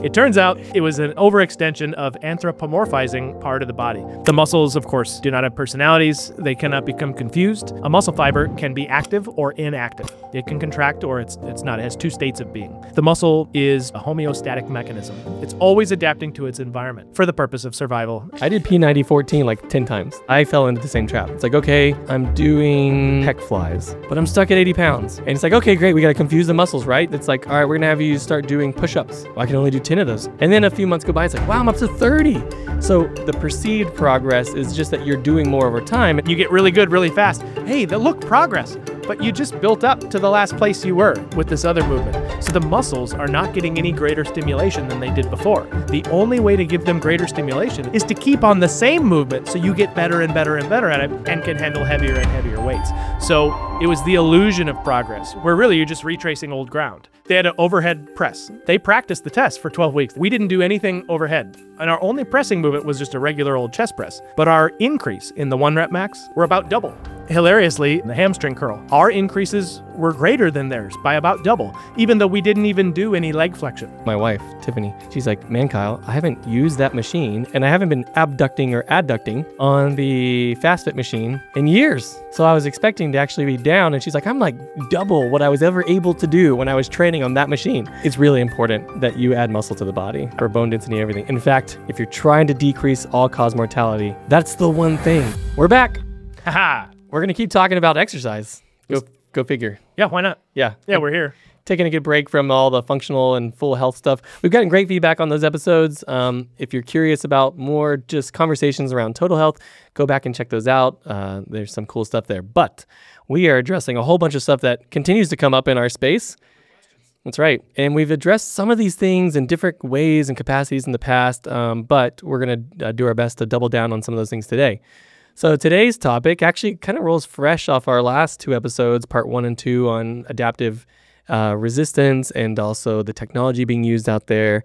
It turns out it was an overextension of anthropomorphizing part of the body. The muscles, of course, do not have personalities. They cannot become confused. A muscle fiber can be active or inactive. It can contract or it's not. It has two states of being. The muscle is a homeostatic mechanism. It's always adapting to its environment for the purpose of survival. I did P9014 like 10 times. I fell into the same trap. It's like, okay, I'm doing pec flies, but I'm stuck at 80 pounds. And it's like, okay, great. We got to confuse the muscles, right? It's like, all right, we're going to have you start doing push-ups. Well, I can only do 10 of those. And then a few months go by. It's like, wow, I'm up to 30. So the perceived progress is just that you're doing more over time. You get really good really fast. Hey, look, progress. But you just built up to the last place you were with this other movement. So the muscles are not getting any greater stimulation than they did before. The only way to give them greater stimulation is to keep on the same movement so you get better and better and better at it and can handle heavier and heavier weights. So it was the illusion of progress, where really you're just retracing old ground. They had an overhead press. They practiced the test for 12 weeks. We didn't do anything overhead. And our only pressing movement was just a regular old chest press. But our increase in the 1 rep max were about double. Hilariously, the hamstring curl, our increases were greater than theirs by about double, even though we didn't even do any leg flexion. My wife, Tiffany, she's like, man, Kyle, I haven't used that machine and I haven't been abducting or adducting on the FastFit machine in years. So I was expecting to actually be down, and she's like, I'm like double what I was ever able to do when I was training on that machine. It's really important that you add muscle to the body for bone density and everything. In fact, if you're trying to decrease all-cause mortality, that's the one thing. We're back. Haha. We're going to keep talking about exercise. Go figure. Yeah, why not? Yeah, we're here. Taking a good break from all the functional and full health stuff. We've gotten great feedback on those episodes. If you're curious about more just conversations around total health, go back and check those out. There's some cool stuff there. But we are addressing a whole bunch of stuff that continues to come up in our space. That's right. And we've addressed some of these things in different ways and capacities in the past, but we're going to do our best to double down on some of those things today. So today's topic actually kind of rolls fresh off our last 2 episodes, part 1 and 2, on adaptive resistance and also the technology being used out there.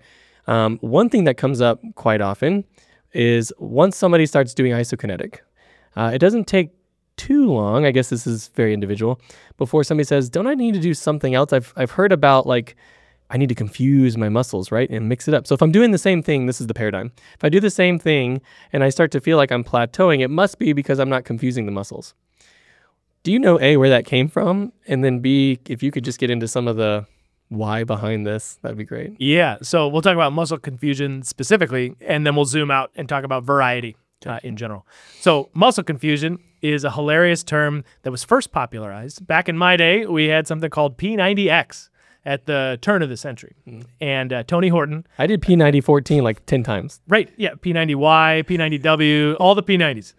One thing that comes up quite often is once somebody starts doing isokinetic, it doesn't take too long, I guess this is very individual, before somebody says, don't I need to do something else? I've heard about like, I need to confuse my muscles, right? And mix it up. So if I'm doing the same thing, this is the paradigm. If I do the same thing and I start to feel like I'm plateauing, it must be because I'm not confusing the muscles. Do you know, A, where that came from? And then B, if you could just get into some of the why behind this, that'd be great. Yeah, so we'll talk about muscle confusion specifically, and then we'll zoom out and talk about variety in general. So muscle confusion is a hilarious term that was first popularized. Back in my day, we had something called P90X. At the turn of the century. And Tony Horton. I did P9014 like 10 times. Right, yeah, P90Y, P90W, all the P90s.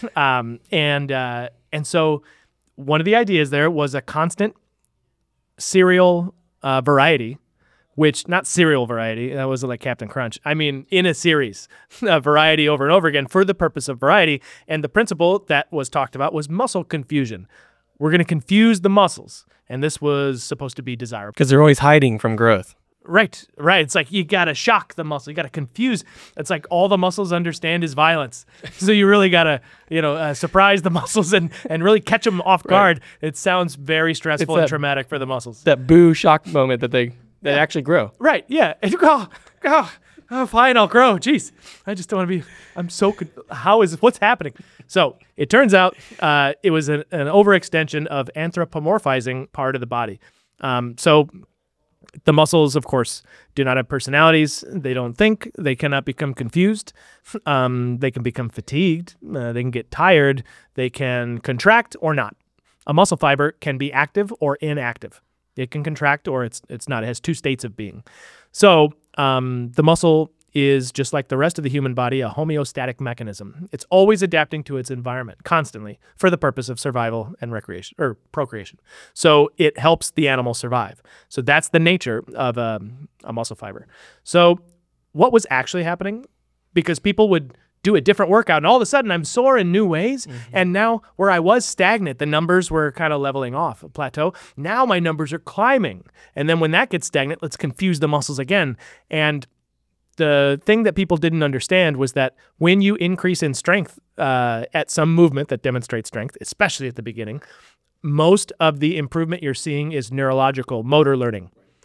And so one of the ideas there was a constant serial variety, which, not serial variety, that was like Captain Crunch. I mean, in a series, a variety over and over again for the purpose of variety. And the principle that was talked about was muscle confusion. We're going to confuse the muscles. And this was supposed to be desirable. Because they're always hiding from growth. Right. It's like you got to shock the muscle. You got to confuse. It's like all the muscles understand is violence. So you really got to, surprise the muscles and really catch them off guard. Right. It sounds very stressful and traumatic for the muscles. That boo shock moment that they actually grow. Right. Yeah. And you go, oh, fine, I'll grow. Jeez. I just don't want to be, what's happening? So it turns out it was an overextension of anthropomorphizing part of the body. So the muscles, of course, do not have personalities. They don't think. They cannot become confused. They can become fatigued. They can get tired. They can contract or not. A muscle fiber can be active or inactive. It can contract or it's not. It has 2 states of being. So the muscle is, just like the rest of the human body, a homeostatic mechanism. It's always adapting to its environment constantly for the purpose of survival and recreation or procreation. So it helps the animal survive. So that's the nature of a muscle fiber. So what was actually happening? Because people would do a different workout and all of a sudden I'm sore in new ways. Mm-hmm. And now where I was stagnant, the numbers were kind of leveling off, a plateau. Now my numbers are climbing. And then when that gets stagnant, let's confuse the muscles again. And the thing that people didn't understand was that when you increase in strength at some movement that demonstrates strength, especially at the beginning, most of the improvement you're seeing is neurological, motor learning.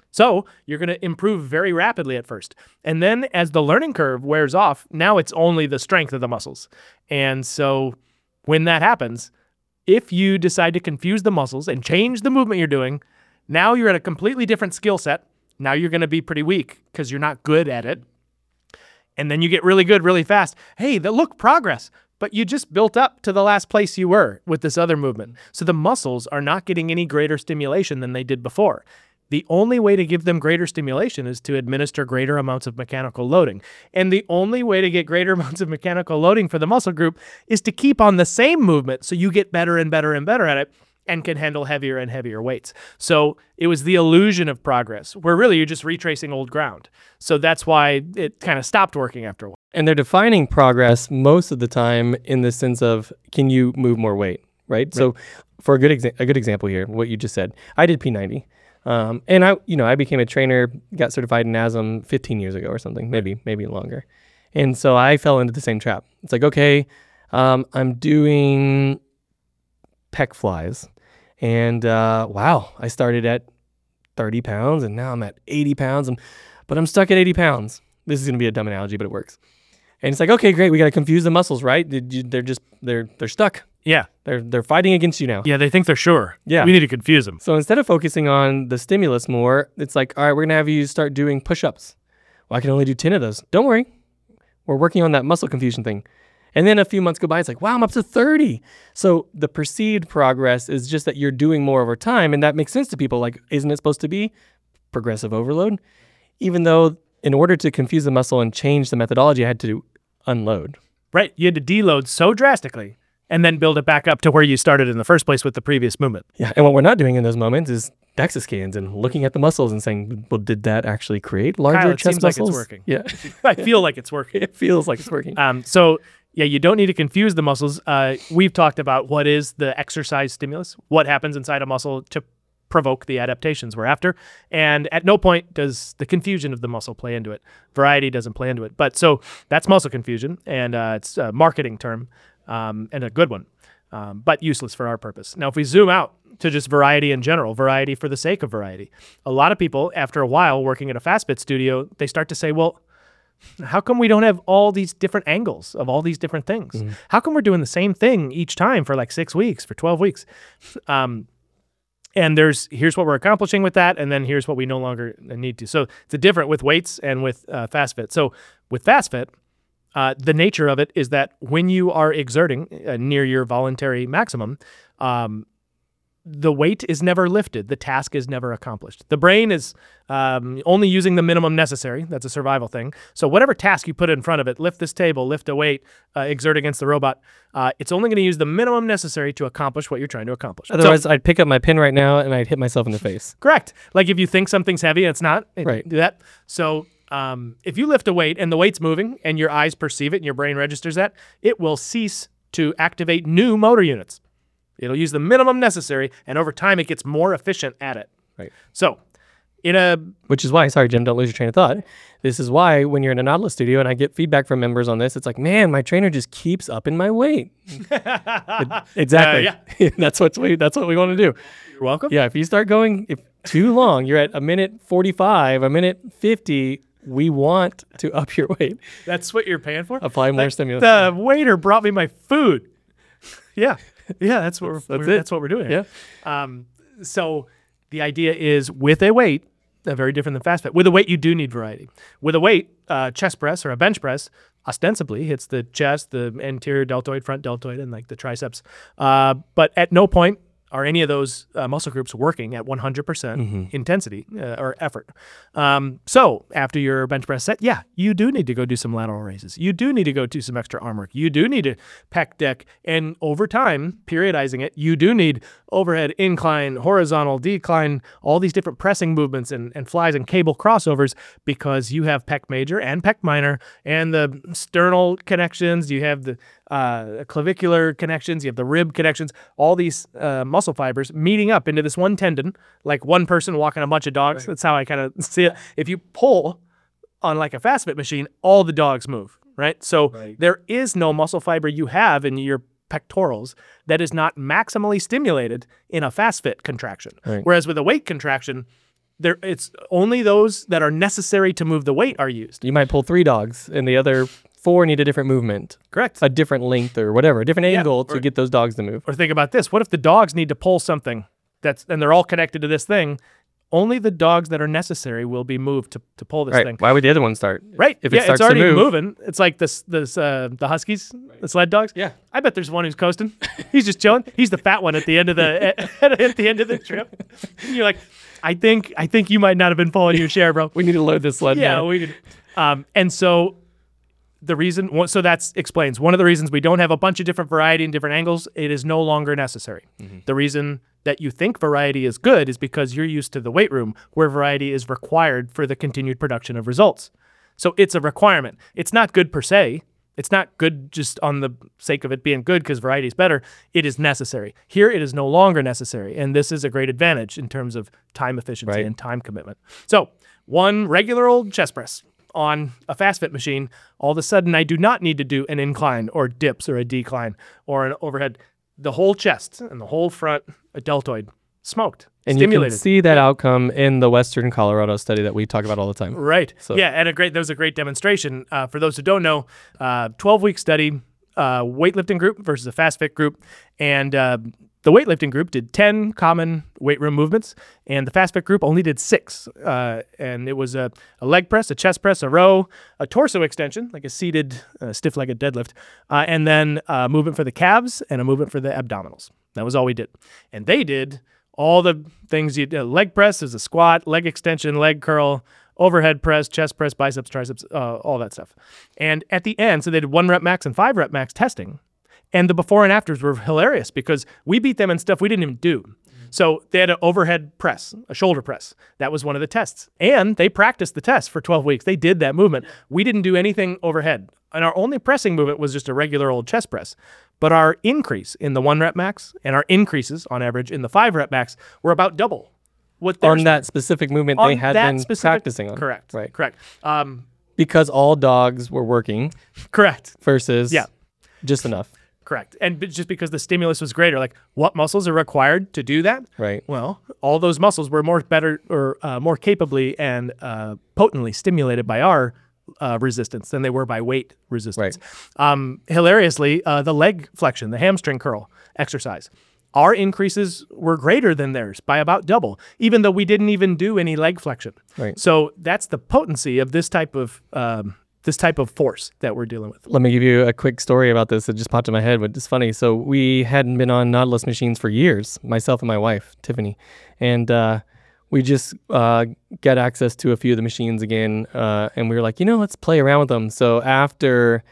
So you're going to improve very rapidly at first. And then as the learning curve wears off, now it's only the strength of the muscles. And so when that happens, if you decide to confuse the muscles and change the movement you're doing, now you're at a completely different skill set. Now you're going to be pretty weak because you're not good at it. And then you get really good really fast. Hey, look, progress. But you just built up to the last place you were with this other movement. So the muscles are not getting any greater stimulation than they did before. The only way to give them greater stimulation is to administer greater amounts of mechanical loading. And the only way to get greater amounts of mechanical loading for the muscle group is to keep on the same movement so you get better and better and better at it and can handle heavier and heavier weights. So it was the illusion of progress, where really you're just retracing old ground. So that's why it kind of stopped working after a while. And they're defining progress most of the time in the sense of, can you move more weight, right? So for a good example here, what you just said, I did P90. And I became a trainer, got certified in ASM 15 years ago or something, maybe longer. And so I fell into the same trap. It's like, okay, I'm doing pec flies. And wow, I started at 30 pounds and now I'm at 80 pounds, but I'm stuck at 80 pounds. This is going to be a dumb analogy, but it works. And it's like, okay, great. We got to confuse the muscles, right? They're stuck. Yeah. They're fighting against you now. Yeah, they think they're sure. Yeah. We need to confuse them. So instead of focusing on the stimulus more, it's like, all right, we're going to have you start doing push-ups. Well, I can only do 10 of those. Don't worry. We're working on that muscle confusion thing. And then a few months go by, it's like, wow, I'm up to 30. So the perceived progress is just that you're doing more over time. And that makes sense to people. Like, isn't it supposed to be progressive overload? Even though in order to confuse the muscle and change the methodology, I had to unload. Right. You had to deload so drastically and then build it back up to where you started in the first place with the previous movement. Yeah. And what we're not doing in those moments is DEXA scans and looking at the muscles and saying, well, did that actually create larger Kyle, it chest seems muscles? like it's working. Yeah. I feel like it's working. It feels like it's working. Yeah, you don't need to confuse the muscles. We've talked about what is the exercise stimulus, what happens inside a muscle to provoke the adaptations we're after. And at no point does the confusion of the muscle play into it. Variety doesn't play into it. But so that's muscle confusion, and it's a marketing term and a good one, but useless for our purpose. Now, if we zoom out to just variety in general, variety for the sake of variety, a lot of people, after a while working at a FastFit studio, they start to say, well, how come we don't have all these different angles of all these different things? Mm-hmm. How come we're doing the same thing each time for like 6 weeks, for 12 weeks? And here's what we're accomplishing with that, and then here's what we no longer need to. So it's different with weights and with FastFit. So with FastFit, the nature of it is that when you are exerting near your voluntary maximum, the weight is never lifted. The task is never accomplished. The brain is only using the minimum necessary. That's a survival thing. So whatever task you put in front of it, lift this table, lift a weight, exert against the robot, it's only going to use the minimum necessary to accomplish what you're trying to accomplish. Otherwise, I'd pick up my pen right now and I'd hit myself in the face. Correct. Like if you think something's heavy and it's not, right. Do that. So if you lift a weight and the weight's moving and your eyes perceive it and your brain registers that, it will cease to activate new motor units. It'll use the minimum necessary, and over time, it gets more efficient at it. Right. So, which is why, sorry, Jim, don't lose your train of thought. This is why when you're in a Nautilus studio and I get feedback from members on this, it's like, man, my trainer just keeps upping my weight. Exactly. Yeah. That's what we want to do. You're welcome. Yeah. If you start going too long, you're at a minute 45, a minute 50. We want to up your weight. That's what you're paying for? Apply more stimulus. The waiter brought me my food. Yeah. Yeah, that's what we're doing. Yeah. So the idea is with a weight, very different than FastFit. With a weight, you do need variety. With a weight, chest press or a bench press ostensibly hits the chest, the anterior deltoid, front deltoid, and like the triceps. But at no point are any of those muscle groups working at 100% intensity or effort. So after your bench press set, yeah, you do need to go do some lateral raises. You do need to go do some extra arm work. You do need to pec deck. And over time, periodizing it, you do need overhead, incline, horizontal, decline, all these different pressing movements and flies and cable crossovers because you have pec major and pec minor and the sternal connections. You have the clavicular connections. You have the rib connections. All these muscle fibers meeting up into this one tendon, like one person walking a bunch of dogs. Right. That's how I kind of see it. If you pull on like a FastFit machine, all the dogs move, right? So there is no muscle fiber you have in your pectorals that is not maximally stimulated in a FastFit contraction. Right. Whereas with a weight contraction, It's only those that are necessary to move the weight are used. You might pull 3 dogs, and the other 4 need a different movement, Correct. a different length or whatever, a different angle to get those dogs to move. Or think about this. What if the dogs need to pull something and they're all connected to this thing? Only the dogs that are necessary will be moved to pull this thing. Why would the other one start? Right. If it starts it's already to move. moving. It's like the Huskies, the sled dogs. Yeah. I bet there's one who's coasting. He's just chilling. He's the fat one at the end of the at the end of the trip. You're like, I think you might not have been pulling your share, bro. We need to load this sled now. We did. And so the reason, so that explains one of the reasons we don't have a bunch of different variety and different angles. It is no longer necessary. The reason that you think variety is good is because you're used to the weight room where variety is required for the continued production of results. So it's a requirement. It's not good per se. It's not good just on the sake of it being good because variety is better. It is necessary. Here it is no longer necessary. And this is a great advantage in terms of time efficiency and time commitment. So one regular old chest press on a FastFit machine, all of a sudden I do not need to do an incline or dips or a decline or an overhead. The whole chest and the whole front, a deltoid, smoked, And stimulated. you can see that outcome in the Western Colorado study that we talk about all the time. Right. So- Yeah, and that was a great demonstration. For those who don't know, 12-week study, weightlifting group versus a FastFit group, and the weightlifting group did 10 common weight room movements, and the FastFit group only did 6. And it was a leg press, a chest press, a row, a torso extension, like a seated, stiff-legged deadlift, and then a movement for the calves and a movement for the abdominals. That was all we did. And they did all the things you did. Leg press is a squat, leg extension, leg curl, overhead press, chest press, biceps, triceps, all that stuff. And at the end, so they did 1 rep max and 5 rep max testing. And the before and afters were hilarious because we beat them in stuff we didn't even do. So they had an overhead press, a shoulder press. That was one of the tests. And they practiced the test for 12 weeks. They did that movement. We didn't do anything overhead. And our only pressing movement was just a regular old chest press. But our increase in the 1 rep max and our increases on average in the 5 rep max were about double what On that specific movement they had been practicing on. Correct. Right. Correct. Because all dogs were working Correct. versus just enough. Correct. And just because the stimulus was greater, like what muscles are required to do that? Right. Well, all those muscles were more capably and potently stimulated by our resistance than they were by weight resistance. Right. Hilariously, the leg flexion, the hamstring curl exercise, our increases were greater than theirs by about double, even though we didn't even do any leg flexion. Right. So that's the potency of this type of force that we're dealing with. Let me give you a quick story about this. It just popped in my head, but it's funny. So we hadn't been on Nautilus machines for years, myself and my wife, Tiffany. And we just got access to a few of the machines again. And we were like, let's play around with them. So after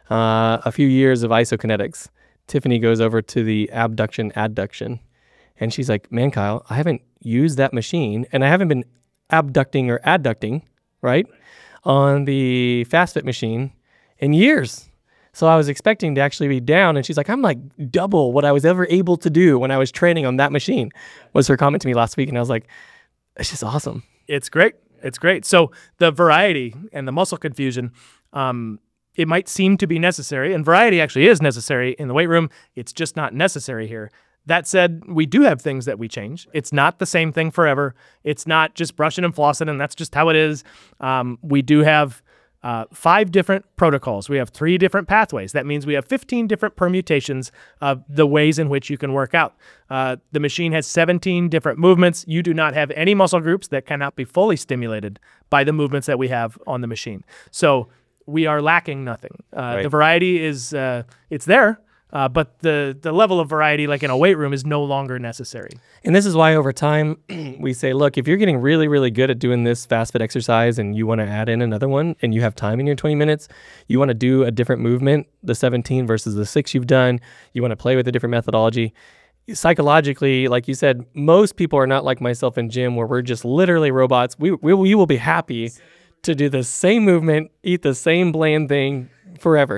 a few years of isokinetics, Tiffany goes over to the abduction, adduction. And she's like, man, Kyle, I haven't used that machine. And I haven't been abducting or adducting, right, on the FastFit machine in years. So I was expecting to actually be down, and she's like, I'm like double what I was ever able to do when I was training on that machine, was her comment to me last week. And I was like, it's just awesome. It's great. It's great. So the variety and the muscle confusion, it might seem to be necessary, and variety actually is necessary in the weight room. It's just not necessary here. That said, we do have things that we change. It's not the same thing forever. It's not just brushing and flossing, and that's just how it is. We do have 5 different protocols. We have 3 different pathways. That means we have 15 different permutations of the ways in which you can work out. The machine has 17 different movements. You do not have any muscle groups that cannot be fully stimulated by the movements that we have on the machine. So we are lacking nothing. The variety is it's there. But the level of variety, like in a weight room, is no longer necessary. And this is why over time we say, look, if you're getting really, really good at doing this FastFit exercise and you want to add in another one and you have time in your 20 minutes, you want to do a different movement, the 17 versus the 6 you've done, you want to play with a different methodology. Psychologically, like you said, most people are not like myself in gym where we're just literally robots. We will be happy to do the same movement, eat the same bland thing forever.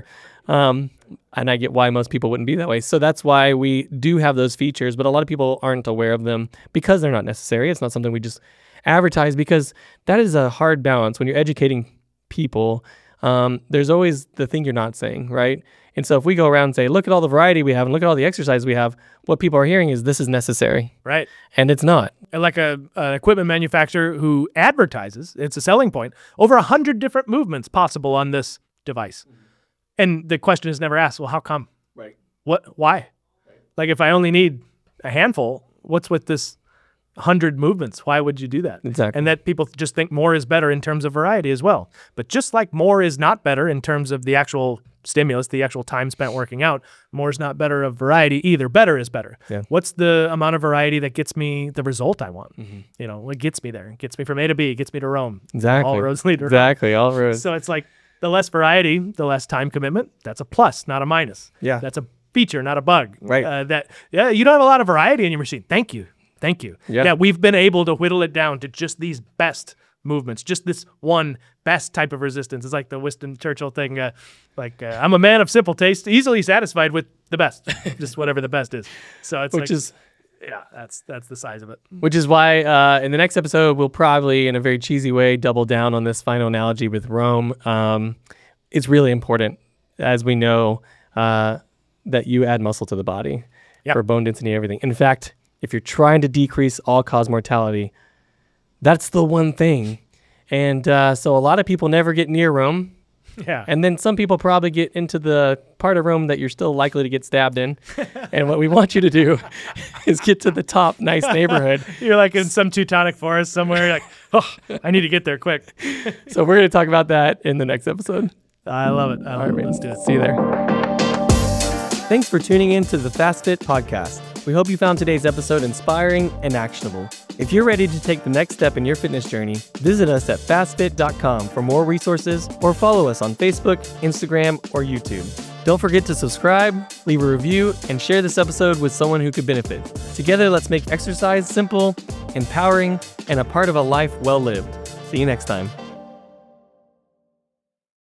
And I get why most people wouldn't be that way. So that's why we do have those features, but a lot of people aren't aware of them because they're not necessary. It's not something we just advertise, because that is a hard balance when you're educating people. there's always the thing you're not saying, right? And so if we go around and say, look at all the variety we have and look at all the exercise we have, what people are hearing is this is necessary. Right. And it's not. And like an equipment manufacturer who advertises, it's a selling point, over 100 different movements possible on this device. And the question is never asked, well, how come? Right. Why? Right. Like if I only need a handful, what's with this 100 movements? Why would you do that? Exactly. And that people just think more is better in terms of variety as well. But just like more is not better in terms of the actual stimulus, the actual time spent working out, more is not better of variety either. Better is better. Yeah. What's the amount of variety that gets me the result I want? You know, what gets me there? It gets me from A to B, it gets me to Rome. Exactly. All roads lead to Rome. Exactly. All roads. So it's like the less variety, the less time commitment. That's a plus, not a minus. Yeah. That's a feature, not a bug. Right. You don't have a lot of variety in your machine. Thank you. Yeah. We've been able to whittle it down to just these best movements, just this one best type of resistance. It's like the Winston Churchill thing, I'm a man of simple taste, easily satisfied with the best, just whatever the best is. So it's that's the size of it. Which is why in the next episode, we'll probably, in a very cheesy way, double down on this final analogy with Rome. It's really important, as we know, that you add muscle to the body for bone density and everything. In fact, if you're trying to decrease all-cause mortality, that's the one thing. And so a lot of people never get near Rome. Yeah. And then some people probably get into the part of Rome that you're still likely to get stabbed in. And what we want you to do is get to the top nice neighborhood. You're like in some Teutonic forest somewhere. You're like, oh, I need to get there quick. So we're going to talk about that in the next episode. I love it. All right, Let's do it. See you there. Thanks for tuning in to the FastFit podcast. We hope you found today's episode inspiring and actionable. If you're ready to take the next step in your fitness journey, visit us at fastfit.com for more resources or follow us on Facebook, Instagram, or YouTube. Don't forget to subscribe, leave a review, and share this episode with someone who could benefit. Together, let's make exercise simple, empowering, and a part of a life well lived. See you next time.